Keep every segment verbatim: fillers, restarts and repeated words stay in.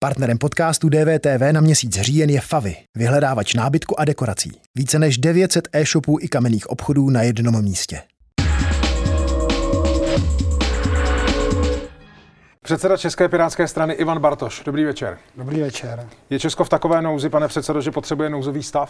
Partnerem podcastu D V T V na měsíc říjen je Favy, vyhledávač nábytku a dekorací. Více než devět set e-shopů i kamenných obchodů na jednom místě. Předseda České pirátské strany Ivan Bartoš. Dobrý večer. Dobrý večer. Je Česko v takové nouzi, pane předsedo, že potřebuje nouzový stav?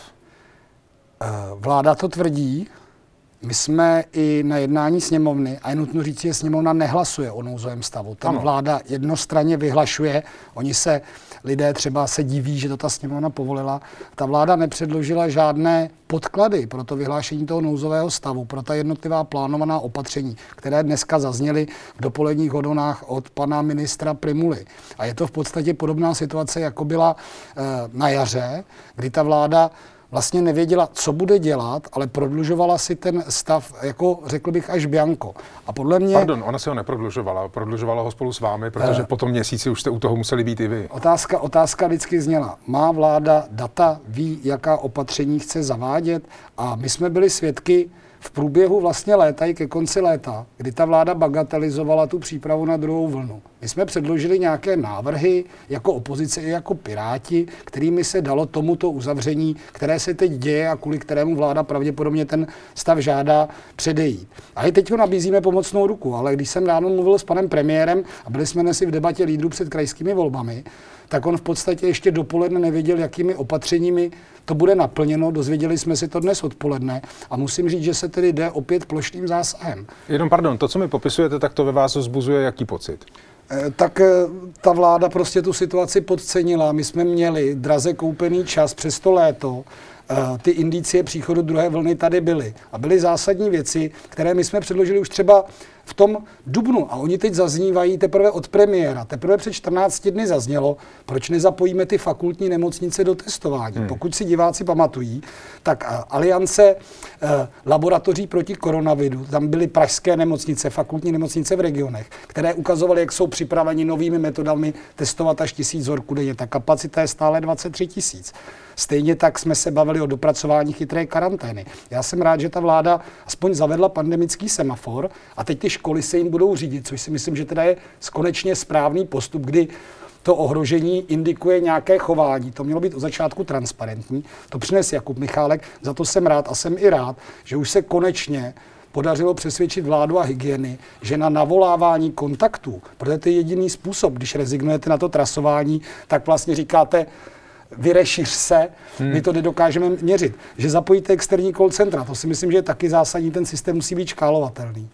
Vláda to tvrdí. My jsme i na jednání sněmovny, a je nutno říct, že sněmovna nehlasuje o nouzovém stavu. Tam ano. Vláda jednostranně vyhlašuje, oni se, lidé třeba se diví, že to ta sněmovna povolila. Ta vláda nepředložila žádné podklady pro to vyhlášení toho nouzového stavu, pro ta jednotlivá plánovaná opatření, které dneska zazněly v dopoledních hodinách od pana ministra Prymuly. A je to v podstatě podobná situace, jako byla e, na jaře, kdy ta vláda vlastně nevěděla, co bude dělat, ale prodlužovala si ten stav, jako řekl bych, až bianko. A podle mě... Pardon, ona si ho neprodlužovala, prodlužovala ho spolu s vámi, protože uh, po tom měsíci už jste u toho museli být i vy. Otázka, otázka vždycky zněla, má vláda data, ví, jaká opatření chce zavádět? A my jsme byli svědky v průběhu vlastně léta i ke konci léta, kdy ta vláda bagatelizovala tu přípravu na druhou vlnu. My jsme předložili nějaké návrhy jako opozice i jako Piráti, kterými se dalo tomuto uzavření, které se teď děje a kvůli kterému vláda pravděpodobně ten stav žádá, předejít. A i teď ho nabízíme pomocnou ruku, ale když jsem ráno mluvil s panem premiérem a byli jsme dnes i v debatě lídrů před krajskými volbami, tak on v podstatě ještě dopoledne nevěděl, jakými opatřeními to bude naplněno. Dozvěděli jsme si to dnes odpoledne a musím říct, že se tedy jde opět plošným zásahem. Jenom pardon, to, co mi popisujete, tak to ve vás vzbuzuje jaký pocit? Tak ta vláda prostě tu situaci podcenila. My jsme měli draze koupený čas přes to léto. Ty indicie příchodu druhé vlny tady byly. A byly zásadní věci, které my jsme předložili už třeba v tom dubnu. A oni teď zaznívají teprve od premiéra. Teprve před čtrnácti dny zaznělo, proč nezapojíme ty fakultní nemocnice do testování. Hmm. Pokud si diváci pamatují, tak aliance eh, laboratoří proti koronaviru, tam byly pražské nemocnice, fakultní nemocnice v regionech, které ukazovaly, jak jsou připraveni novými metodami testovat až tisíc vzorků denně. Ta kapacita je stále dvacet tři tisíc. Stejně tak jsme se bavili o dopracování chytré karantény. Já jsem rád, že ta vláda aspoň zavedla pandemický semafor a teď ty školy se jim budou řídit, což si myslím, že teda je konečně správný postup, kdy to ohrožení indikuje nějaké chování. To mělo být od začátku transparentní. To přines Jakub Michálek, za to jsem rád a jsem i rád, že už se konečně podařilo přesvědčit vládu a hygieny, že na navolávání kontaktů, protože to je jediný způsob, když rezignujete na to trasování, tak vlastně říkáte, vyrešíř se, hmm. my to nedokážeme měřit. Že zapojíte externí call centra, to si myslím, že je taky zásadní, ten systém musí být škálovatelný.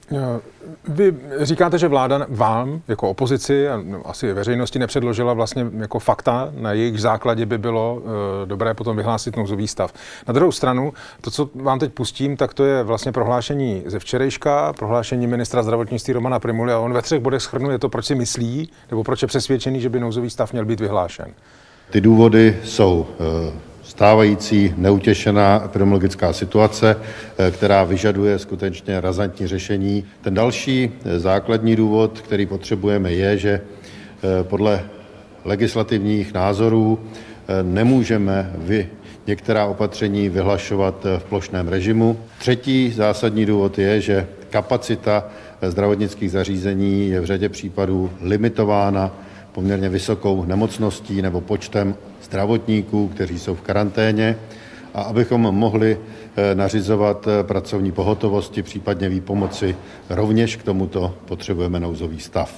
Vy říkáte, že vláda vám jako opozici a asi veřejnosti nepředložila vlastně jako fakta, na jejich základě by bylo uh, dobré potom vyhlásit nouzový stav. Na druhou stranu, to, co vám teď pustím, tak to je vlastně prohlášení ze včerejška, prohlášení ministra zdravotnictví Romana Prymuly a on ve třech bodech shrnuje to, proč si myslí, nebo proč je přesvědčený, že by nouzový stav měl být vyhlášen. Ty důvody jsou stávající neutěšená epidemiologická situace, která vyžaduje skutečně razantní řešení. Ten další základní důvod, který potřebujeme, je, že podle legislativních názorů nemůžeme vy některá opatření vyhlašovat v plošném režimu. Třetí zásadní důvod je, že kapacita zdravotnických zařízení je v řadě případů limitována poměrně vysokou nemocností nebo počtem zdravotníků, kteří jsou v karanténě. A abychom mohli nařizovat pracovní pohotovosti, případně výpomoci, rovněž k tomuto potřebujeme nouzový stav.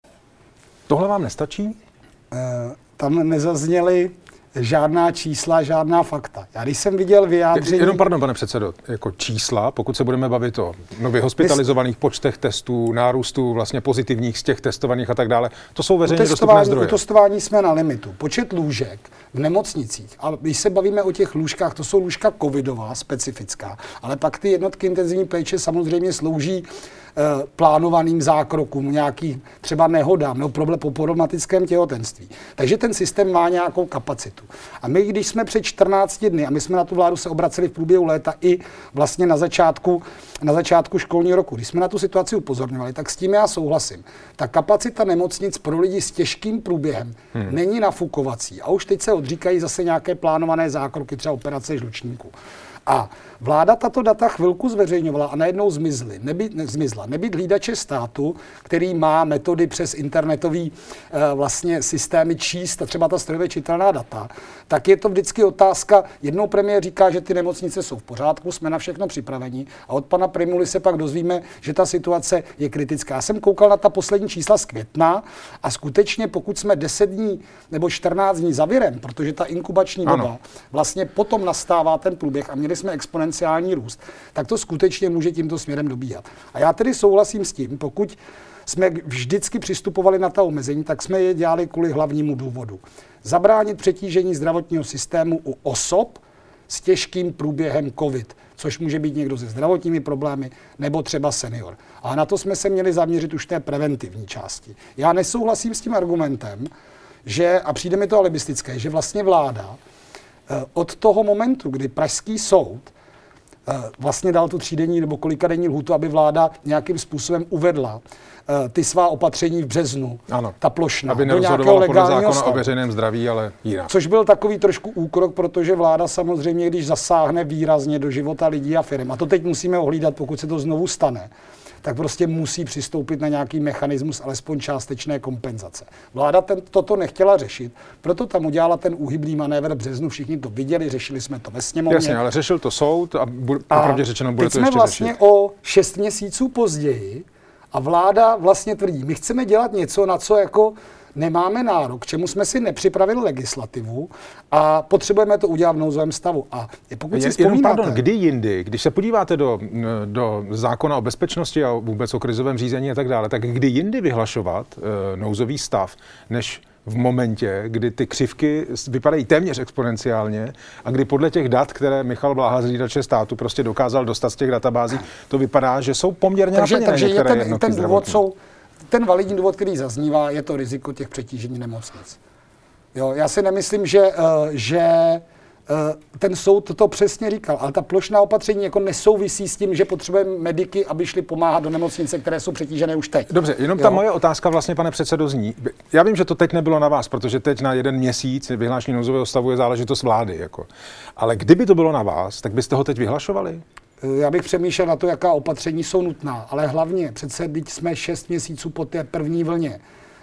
Tohle vám nestačí? E, tam nezazněly žádná čísla, žádná fakta. Já když jsem viděl vyjádření... Jenom pardon, pane předsedo, jako čísla, pokud se budeme bavit o nově hospitalizovaných počtech testů, nárůstu vlastně pozitivních z těch testovaných a tak dále, to jsou veřejně dostupné zdroje. U testování jsme na limitu. Počet lůžek v nemocnicích, a když se bavíme o těch lůžkách, to jsou lůžka covidová, specifická, ale pak ty jednotky intenzivní péče samozřejmě slouží plánovaným zákrokům, nějakým třeba nehodám nebo problém po problematickém těhotenství. Takže ten systém má nějakou kapacitu. A my, když jsme před čtrnácti dny, a my jsme na tu vládu se obraceli v průběhu léta i vlastně na začátku, na začátku školního roku, když jsme na tu situaci upozorňovali, tak s tím já souhlasím. Ta kapacita nemocnic pro lidi s těžkým průběhem hmm. není nafukovací. A už teď se odříkají zase nějaké plánované zákroky, třeba operace žlučníku. A vláda tato data chvilku zveřejňovala a najednou zmizly. Nebyt, ne, zmizla. Nebyt hlídače státu, který má metody přes internetový e, vlastně systémy číst a třeba ta strojově čitelná data, tak je to vždycky otázka. Jednou premiér říká, že ty nemocnice jsou v pořádku, jsme na všechno připraveni, a od pana Prymuly se pak dozvíme, že ta situace je kritická. Já jsem koukal na ta poslední čísla z května a skutečně pokud jsme deset dní nebo čtrnáct dní za virem, protože ta inkubační doba ano. vlastně potom nastává ten průběh a měli jsme exponenciální růst, tak to skutečně může tímto směrem dobíhat. A já tedy souhlasím s tím, pokud jsme vždycky přistupovali na ta omezení, tak jsme je dělali kvůli hlavnímu důvodu. Zabránit přetížení zdravotního systému u osob s těžkým průběhem COVID, což může být někdo se zdravotními problémy nebo třeba senior. A na to jsme se měli zaměřit už v té preventivní části. Já nesouhlasím s tím argumentem, že, a přijde mi to alibistické, že vlastně vláda od toho momentu, kdy pražský soud vlastně dal tu třídenní nebo kolikadenní lhůtu, aby vláda nějakým způsobem uvedla ty svá opatření v březnu, ano. ta plošná, aby do nějakého legálního stavu. O veřejném zdraví, ale jinak. Což byl takový trošku úkrok, protože vláda samozřejmě, když zasáhne výrazně do života lidí a firm, a to teď musíme ohlídat, pokud se to znovu stane, tak prostě musí přistoupit na nějaký mechanismus alespoň částečné kompenzace. Vláda ten, toto nechtěla řešit, proto tam udělala ten úhybný manévr v březnu, všichni to viděli, řešili jsme to ve sněmovně. Jasně, ale řešil to soud a, bu- a popravdě řečeno bude to ještě jsme vlastně řešit. o šest měsíců později a vláda vlastně tvrdí, my chceme dělat něco, na co jako nemáme nárok, k čemu jsme si nepřipravili legislativu a potřebujeme to udělat v nouzovém stavu. A pokud si vzpomínáte... Pardon, kdy jindy, když se podíváte do, do zákona o bezpečnosti a vůbec o krizovém řízení a tak dále, tak kdy jindy vyhlašovat uh, nouzový stav, než v momentě, kdy ty křivky vypadají téměř exponenciálně a kdy podle těch dat, které Michal Bláha z hlídače státu prostě dokázal dostat z těch databází, to vypadá, že jsou poměrně takže, naplněné takže některé ten, jednotky ten důvod zdravotní. jsou, ten validní důvod, který zaznívá, je to riziko těch přetížení nemocnic. Jo, já si nemyslím, že, uh, že uh, ten soud to přesně říkal, ale ta plošná opatření jako nesouvisí s tím, že potřebujeme mediky, aby šli pomáhat do nemocnice, které jsou přetížené už teď. Dobře, jenom jo? Ta moje otázka vlastně, pane předsedo, zní. Já vím, že to teď nebylo na vás, protože teď na jeden měsíc vyhlášení nouzového stavu je záležitost vlády. Jako. Ale kdyby to bylo na vás, tak byste ho teď vyhlašovali? Já bych přemýšlel na to, jaká opatření jsou nutná, ale hlavně přece, když jsme šest měsíců po té první vlně,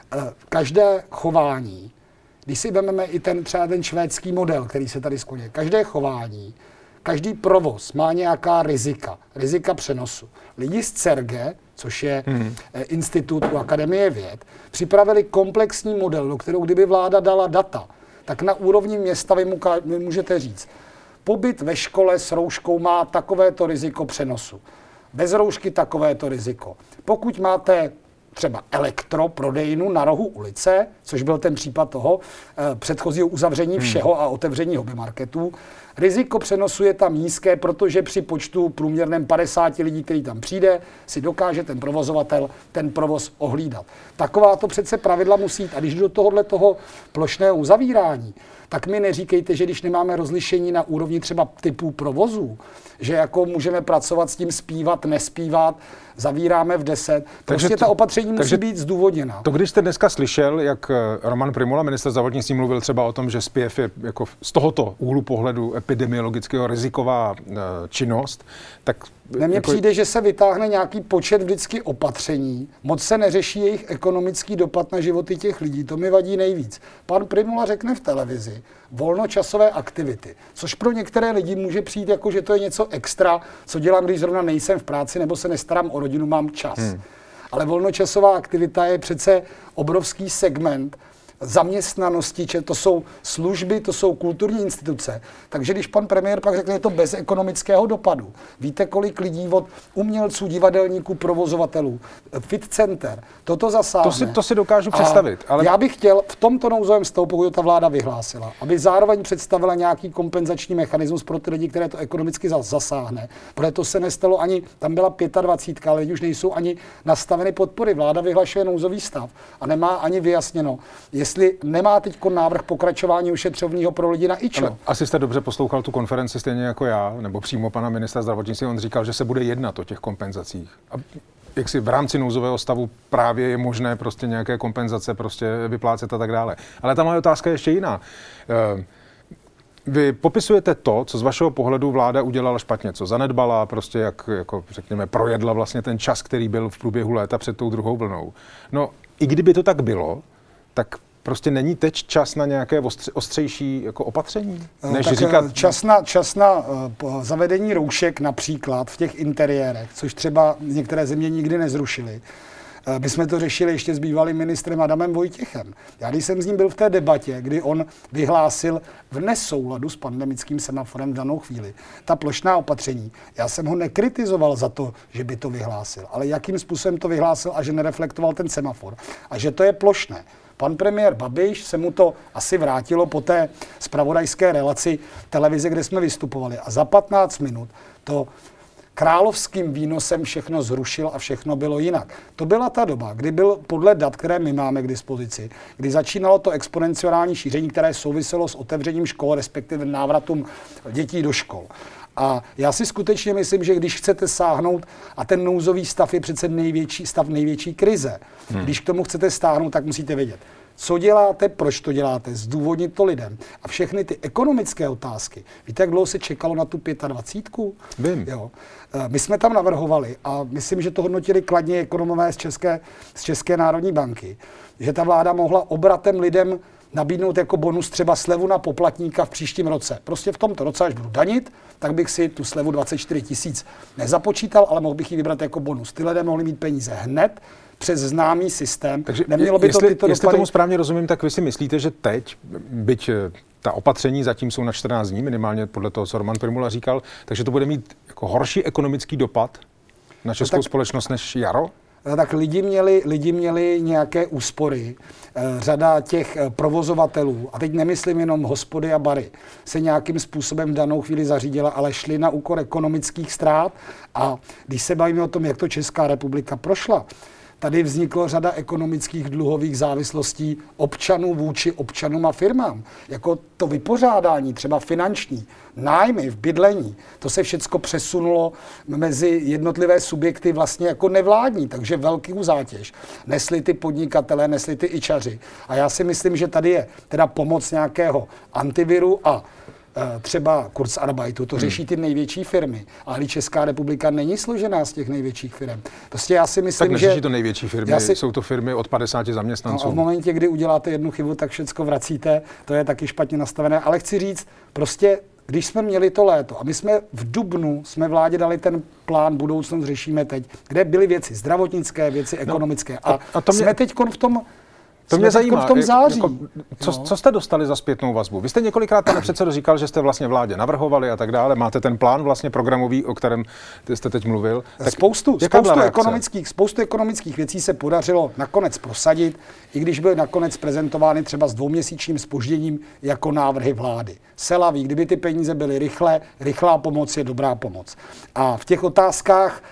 každé chování, když si vezmeme i ten třeba ten švédský model, který se tady skloňuje, každé chování, každý provoz má nějaká rizika, rizika přenosu. Lidi z CERGE, což je hmm. institut u Akademie věd, připravili komplexní model, do kterého kdyby vláda dala data, tak na úrovni města vy, mu, vy můžete říct, pobyt ve škole s rouškou má takovéto riziko přenosu. Bez roušky takovéto riziko. Pokud máte třeba elektroprodejnu na rohu ulice, což byl ten případ toho eh, předchozího uzavření všeho a otevření hobbymarketů, riziko přenosu je tam nízké, protože při počtu průměrném padesáti lidí, který tam přijde, si dokáže ten provozovatel ten provoz ohlídat. Takováto přece pravidla musí jít. A když do tohohle toho plošného uzavírání, tak mi neříkejte, že když nemáme rozlišení na úrovni třeba typů provozů, že jako můžeme pracovat s tím zpívat, nespívat, zavíráme v deset. Prostě to, ta opatření musí být zdůvodněna. To když jste dneska slyšel, jak Roman Prymula, ministr zdravotnictví, mluvil třeba o tom, že zpěv je jako z tohoto úhlu pohledu epidemiologického riziková uh, činnost, tak... Mně jako... přijde, že se vytáhne nějaký počet vždycky opatření, moc se neřeší jejich ekonomický dopad na životy těch lidí, to mi vadí nejvíc. Pan Prymula řekne v televizi volnočasové aktivity, což pro některé lidi může přijít jako, že to je něco extra, co dělám, když zrovna nejsem v práci nebo se nestarám o rodinu, mám čas. Hmm. Ale volnočasová aktivita je přece obrovský segment zaměstnanosti, že to jsou služby, to jsou kulturní instituce. Takže když pan premiér pak řekne, že je to bez ekonomického dopadu. Víte, kolik lidí od umělců, divadelníků, provozovatelů, fit center, toto zasáhne. To si, to si dokážu představit. Ale... Já bych chtěl v tomto nouzovém stavu, pokud ta vláda vyhlásila, aby zároveň představila nějaký kompenzační mechanismus pro ty lidi, které to ekonomicky zasáhne. Protože to se nestalo ani, tam byla dvacet pět, ale lidi už nejsou ani nastaveny podpory. Vláda vyhlašuje nouzový stav a nemá ani vyjasněno, jestli nemá teď návrh pokračování ošetřovného pro lidi na IČO. Ale asi jste dobře poslouchal tu konferenci stejně jako já, nebo přímo pana ministra zdravotnictví, on říkal, že se bude jednat o těch kompenzacích. A jak si v rámci nouzového stavu právě je možné prostě nějaké kompenzace prostě vyplácet a tak dále. Ale ta moje otázka je ještě jiná. Vy popisujete to, co z vašeho pohledu vláda udělala špatně, co zanedbala, prostě jak, jako řekněme, projedla vlastně ten čas, který byl v průběhu léta před tou druhou vlnou. No, i kdyby to tak bylo, tak prostě není teď čas na nějaké ostře, ostřejší jako opatření? Než tak říkat... čas na, čas na uh, zavedení roušek například v těch interiérech, což třeba některé země nikdy nezrušily. Uh, my jsme to řešili ještě s bývalým ministrem Adamem Vojtěchem. Já když jsem s ním byl v té debatě, kdy on vyhlásil v nesouladu s pandemickým semaforem v danou chvíli ta plošná opatření, já jsem ho nekritizoval za to, že by to vyhlásil, ale jakým způsobem to vyhlásil a že nereflektoval ten semafor a že to je plošné. Pan premiér Babiš se mu to asi vrátilo po té zpravodajské relaci televize, kde jsme vystupovali. A za patnáct minut to královským výnosem všechno zrušil a všechno bylo jinak. To byla ta doba, kdy byl podle dat, které my máme k dispozici, kdy začínalo to exponenciální šíření, které souviselo s otevřením škol, respektive návratem dětí do škol. A já si skutečně myslím, že když chcete sáhnout, a ten nouzový stav je přece největší stav největší krize, hmm. když k tomu chcete stáhnout, tak musíte vědět, co děláte, proč to děláte, zdůvodnit to lidem. A všechny ty ekonomické otázky. Víte, jak dlouho se čekalo na tu dvacítku pět? Vím. Jo. My jsme tam navrhovali, a myslím, že to hodnotili kladně ekonomové z České, z České národní banky, že ta vláda mohla obratem lidem nabídnout jako bonus třeba slevu na poplatníka v příštím roce. Prostě v tomto roce, až budu danit, tak bych si tu slevu dvacet čtyři tisíc nezapočítal, ale mohl bych ji vybrat jako bonus. Ty lidé mohli mít peníze hned přes známý systém. Takže nemělo by jestli, to tyto jestli dopady... tomu správně rozumím, tak vy si myslíte, že teď, byť ta opatření zatím jsou na čtrnáct dní, minimálně podle toho, co Roman Prymula říkal, takže to bude mít jako horší ekonomický dopad na českou no tak... společnost než jaro? Tak lidi měli, lidi měli nějaké úspory. Řada těch provozovatelů, a teď nemyslím jenom hospody a bary, se nějakým způsobem v danou chvíli zařídila, ale šli na úkor ekonomických ztrát. A když se bavíme o tom, jak to Česká republika prošla, tady vzniklo řada ekonomických dluhových závislostí občanů vůči občanům a firmám. Jako to vypořádání, třeba finanční, nájmy v bydlení, to se všecko přesunulo mezi jednotlivé subjekty vlastně jako nevládní, takže velkou zátěž nesli ty podnikatelé, nesli ty ičaři. A já si myslím, že tady je teda pomoc nějakého antiviru a třeba Kurzarbeitu, to řeší ty největší firmy, ale Česká republika není složená z těch největších firm. Prostě já si myslím, tak že... Tak to největší firmy, si... jsou to firmy od padesáti zaměstnanců. No a v momentě, kdy uděláte jednu chybu, tak všecko vracíte, to je taky špatně nastavené, ale chci říct, prostě když jsme měli to léto a my jsme v dubnu, jsme vládě dali ten plán budoucnost řešíme teď, kde byly věci zdravotnické, věci ekonomické. No, a, a to mě... jsme teď v tom To mě zajímá, v tom září. Jako, co, co jste dostali za zpětnou vazbu? Vy jste několikrát, pane předsedo, říkal, že jste vlastně vládě navrhovali a tak dále. Máte ten plán vlastně programový, o kterém jste teď mluvil. Tak spoustu, spoustu, ekonomických, spoustu ekonomických věcí se podařilo nakonec prosadit, i když byly nakonec prezentovány třeba s dvouměsíčním zpožděním jako návrhy vlády. Selaví, kdyby ty peníze byly rychle, rychlá pomoc je dobrá pomoc. A v těch otázkách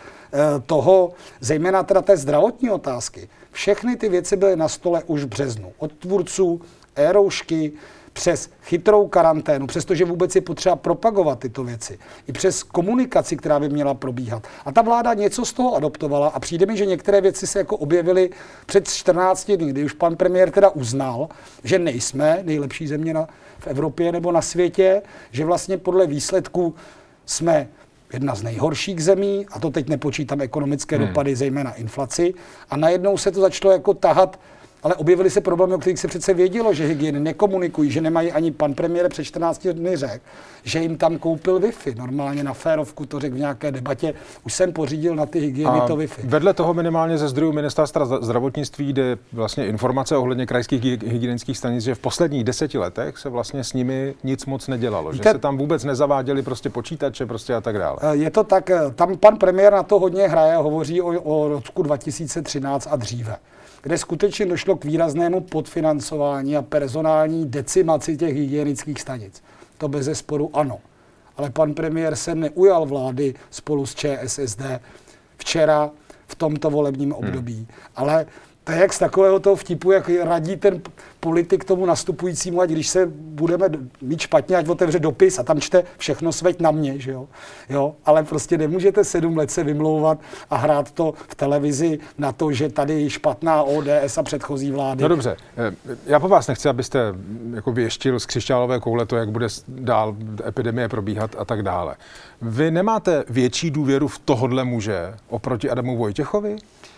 toho, zejména teda té zdravotní otázky, všechny ty věci byly na stole už v březnu. Od tvůrců e-roušky přes chytrou karanténu, přestože vůbec je potřeba propagovat tyto věci, i přes komunikaci, která by měla probíhat. A ta vláda něco z toho adoptovala a přijde mi, že některé věci se jako objevily před čtrnácti dny, kdy už pan premiér teda uznal, že nejsme nejlepší země na, v Evropě nebo na světě, že vlastně podle výsledků jsme jedna z nejhorších zemí, a to teď nepočítám ekonomické hmm. dopady, zejména inflaci, a najednou se to začalo jako tahat, ale objevily se problémy, o kterých se přece vědělo, že hygieny nekomunikují, že nemají ani pan premiér před čtrnácti dny řekl, že jim tam koupil Wi-Fi. Normálně na férovku to řekl v nějaké debatě, už jsem pořídil na ty hygieny a to Wi-Fi. Vedle toho minimálně ze zdrojů ministerstva zdravotnictví jde vlastně informace ohledně krajských hygienických stanic, že v posledních deseti letech se vlastně s nimi nic moc nedělalo, Víte, že se tam vůbec nezaváděly prostě počítače prostě a tak dále. Je to tak, tam pan premiér na to hodně hraje, hovoří o, o roku dva tisíce třináct a dříve, kde skutečně došlo k výraznému podfinancování a personální decimaci těch hygienických stanic. To bezesporu ano. Ale pan premiér se neujal vlády spolu s ČSSD včera v tomto volebním období. Hmm. Ale To je jak z takového toho vtipu, jak radí ten politik tomu nastupujícímu, ať když se budeme mít špatně, ať otevře dopis a tam čte všechno sveď na mě, že jo? Jo? Ale prostě nemůžete sedm let se vymlouvat a hrát to v televizi na to, že tady je špatná O D S a předchozí vlády. No dobře, já po vás nechci, abyste jako věštil z křišťálové koule to, jak bude dál epidemie probíhat a tak dále. Vy nemáte větší důvěru v tohodle muže oproti Adamu Vojtěchovi?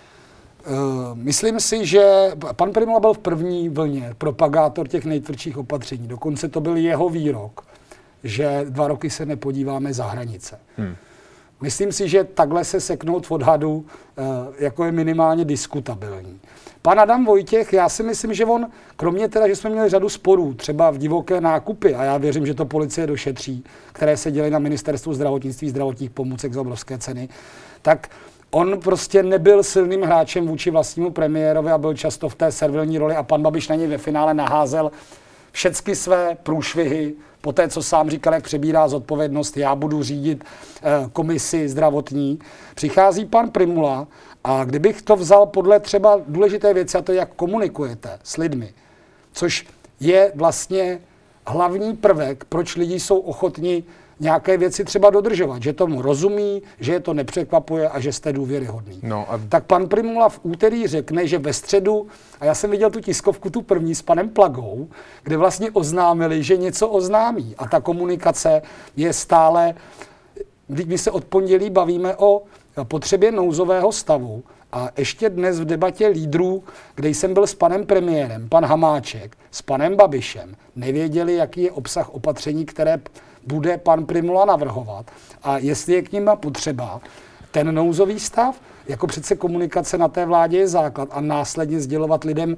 Uh, myslím si, že pan Prymula byl v první vlně propagátor těch nejtvrdších opatření. Dokonce to byl jeho výrok, že dva roky se nepodíváme za hranice. Hmm. Myslím si, že takhle se seknout v odhadu uh, jako je minimálně diskutabilní. Pan Adam Vojtěch, já si myslím, že on, kromě teda, že jsme měli řadu sporů, třeba v divoké nákupy, a já věřím, že to policie došetří, které se děly na ministerstvu zdravotnictví, zdravotních pomůcek za obrovské ceny, tak on prostě nebyl silným hráčem vůči vlastnímu premiérovi a byl často v té servilní roli a pan Babiš na něj ve finále naházel všechny své průšvihy, po té, co sám říkal, jak přebírá zodpovědnost, já budu řídit eh, komisi zdravotní. Přichází pan Prymula a kdybych to vzal podle třeba důležité věci, a to jak komunikujete s lidmi, což je vlastně hlavní prvek, proč lidi jsou ochotni nějaké věci třeba dodržovat, že tomu rozumí, že je to nepřekvapuje a že jste důvěryhodný. No a... Tak pan Prymula v úterý řekne, že ve středu, a já jsem viděl tu tiskovku, tu první s panem Plagou, kde vlastně oznámili, že něco oznámí. A ta komunikace je stále, když my se od pondělí bavíme o potřebě nouzového stavu, a ještě dnes v debatě lídrů, kde jsem byl s panem premiérem, pan Hamáček, s panem Babišem, nevěděli, jaký je obsah opatření, které bude pan Prymula navrhovat a jestli je k nim potřeba. Ten nouzový stav, jako přece komunikace na té vládě je základ a následně sdělovat lidem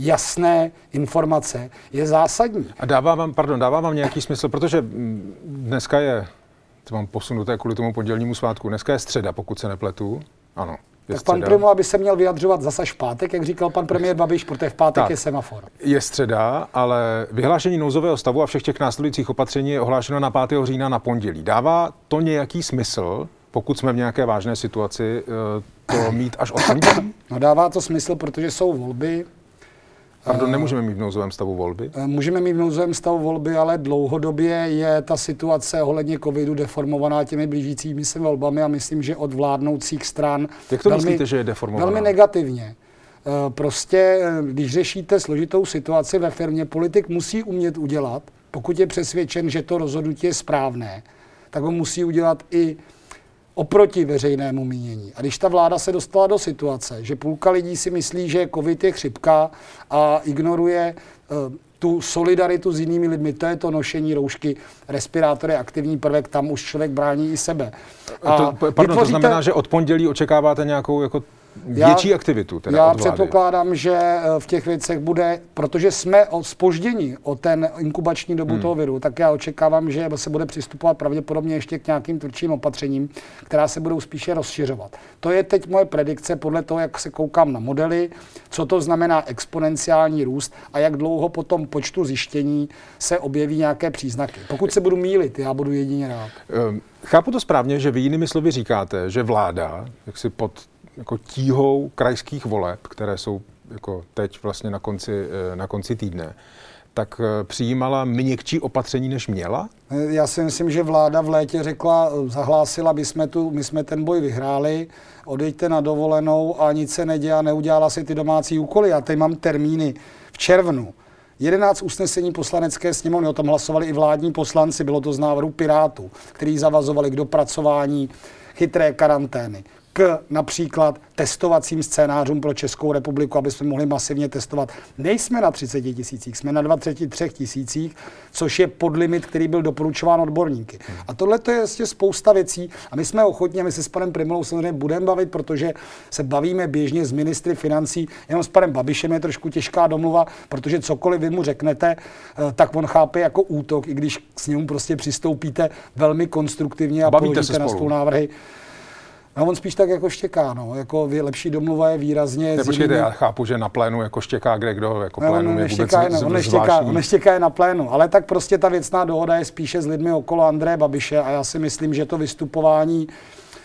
jasné informace je zásadní. A dává vám, pardon, dává vám nějaký smysl, protože dneska je, to mám posunuté kvůli tomu pondělnímu svátku, dneska je středa, pokud se nepletu, ano. Tak pan Prymula by se měl vyjadřovat zase v pátek, jak říkal pan premiér Babiš, protože v pátek tak, je semafor. Je středa, ale vyhlášení nouzového stavu a všech těch následujících opatření je ohlášeno na pátého října na pondělí. Dává to nějaký smysl, pokud jsme v nějaké vážné situaci, to mít až od pondělí? No dává to smysl, protože jsou volby. Pardon, nemůžeme mít v nouzovém stavu volby? Můžeme mít v nouzovém stavu volby, ale dlouhodobě je ta situace ohledně covidu deformovaná těmi blížícími se volbami a myslím, že od vládnoucích stran jak to velmi, myslíte, že je deformovaná? Velmi negativně. Prostě, když řešíte složitou situaci ve firmě, politik musí umět udělat, pokud je přesvědčen, že to rozhodnutí je správné, tak ho musí udělat i oproti veřejnému mínění. A když ta vláda se dostala do situace, že půlka lidí si myslí, že covid je chřipka a ignoruje uh, tu solidaritu s jinými lidmi, to je to nošení roušky, respirátory, aktivní prvek, tam už člověk brání i sebe. A to, pardon, vytvoříte... to znamená, že od pondělí očekáváte nějakou jako větší já, aktivitu teda Já od vlády. Předpokládám, že v těch věcech bude, protože jsme zpožděni o ten inkubační dobu hmm. toho viru, tak já očekávám, že se bude přistupovat pravděpodobně ještě k nějakým tvrdším opatřením, která se budou spíše rozšiřovat. To je teď moje predikce podle toho, jak se koukám na modely, co to znamená exponenciální růst a jak dlouho po tom počtu zjištění se objeví nějaké příznaky. Pokud se budu mýlit, já budu jedině rád. Chápu to správně, že vy jinými slovy říkáte, že vláda, jak si pod jako tíhou krajských voleb, které jsou jako teď vlastně na konci, na konci týdne, tak přijímala měkčí opatření, než měla? Já si myslím, že vláda v létě řekla, zahlásila, my jsme, tu, my jsme ten boj vyhráli, odejďte na dovolenou a nic se nedělá, neudělala si ty domácí úkoly. Já tady mám termíny v červnu. jedenáct usnesení poslanecké sněmovny, o tom hlasovali i vládní poslanci, bylo to z návrhu Pirátů, který zavazovali k dopracování chytré karantény, k například testovacím scénářům pro Českou republiku, aby jsme mohli masivně testovat. Nejsme na třicet tisících, jsme na dvacet tři tisících, což je podlimit, který byl doporučován odborníky. A tohle to je vlastně spousta věcí a my jsme ochotní, my se s panem Prymulou samozřejmě budeme bavit, protože se bavíme běžně s ministry financí, jenom s panem Babišem je trošku těžká domluva, protože cokoliv vy mu řeknete, tak on chápe jako útok, i když s ním prostě přistoupíte velmi konstruktivně a položíte na stůl návrhy. No on spíš tak jako štěká, no, jako lepší domluva je výrazně... Ne, počkejte, já chápu, že na plénu jako štěká kde kdo, jako no, plénum je vůbec zvláštní. On neštěká, on neštěká je na plénu, ale tak prostě ta věcná dohoda je spíše s lidmi okolo Andreje Babiše a já si myslím, že to vystupování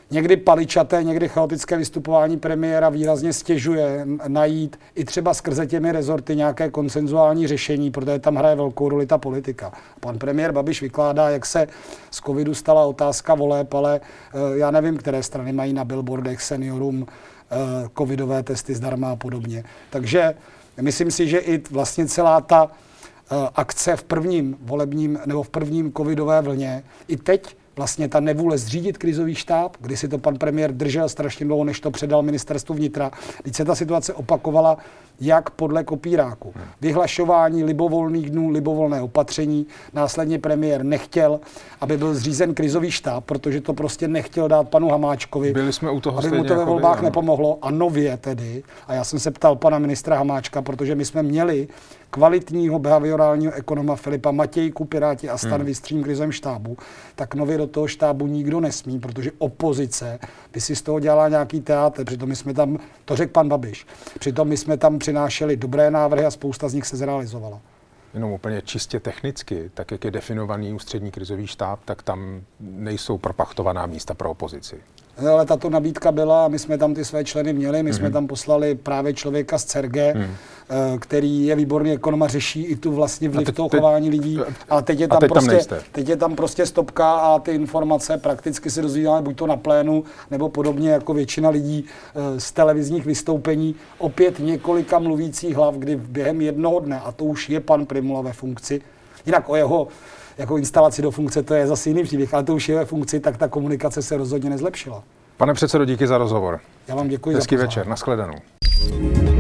někdy paličaté, někdy chaotické vystupování premiéra výrazně stěžuje najít i třeba skrze těmi rezorty nějaké konsenzuální řešení, protože tam hraje velkou roli ta politika. Pan premiér Babiš vykládá, jak se z covidu stala otázka voleb, ale já nevím, které strany mají na billboardech seniorům covidové testy zdarma a podobně. Takže myslím si, že i vlastně celá ta akce v prvním volebním nebo v prvním covidové vlně, i teď vlastně ta nevůle zřídit krizový štáb, kdy si to pan premiér držel strašně dlouho, než to předal ministerstvu vnitra, když se ta situace opakovala jak podle kopíráku. Vyhlašování libovolných dnů, libovolné opatření, následně premiér nechtěl, aby byl zřízen krizový štáb, protože to prostě nechtěl dát panu Hamáčkovi, Byli jsme u toho aby mu to ve volbách jako nepomohlo. A nově tedy, a já jsem se ptal pana ministra Hamáčka, protože my jsme měli kvalitního behaviorálního ekonoma Filipa Matějku, Piráti a STAN hmm. vystřím krizovém štábu, tak nově do toho štábu nikdo nesmí, protože opozice by si z toho dělala nějaký teátr. Přitom my jsme tam, to řekl pan Babiš, přitom my jsme tam přinášeli dobré návrhy a spousta z nich se zrealizovala. Jenom úplně čistě technicky, tak jak je definovaný ústřední krizový štáb, tak tam nejsou propachtovaná místa pro opozici. Ale tato nabídka byla, my jsme tam ty své členy měli, my mm-hmm. jsme tam poslali právě člověka z CERGE, mm. který je výborný ekonom a řeší i tu vlastně vliv toho chování lidí. A teď je tam, teď prostě, tam teď je tam prostě stopka a ty informace prakticky se dozvídáme buď to na plénu, nebo podobně jako většina lidí z televizních vystoupení. Opět několika mluvících hlav, kdy během jednoho dne, a to už je pan Prymula ve funkci, jinak o jeho jako instalaci do funkce, to je zase jiný příběh, ale to už je ve funkci, tak ta komunikace se rozhodně nezlepšila. Pane předsedo, díky za rozhovor. Já vám děkuji Hezký za večer, nashledanou.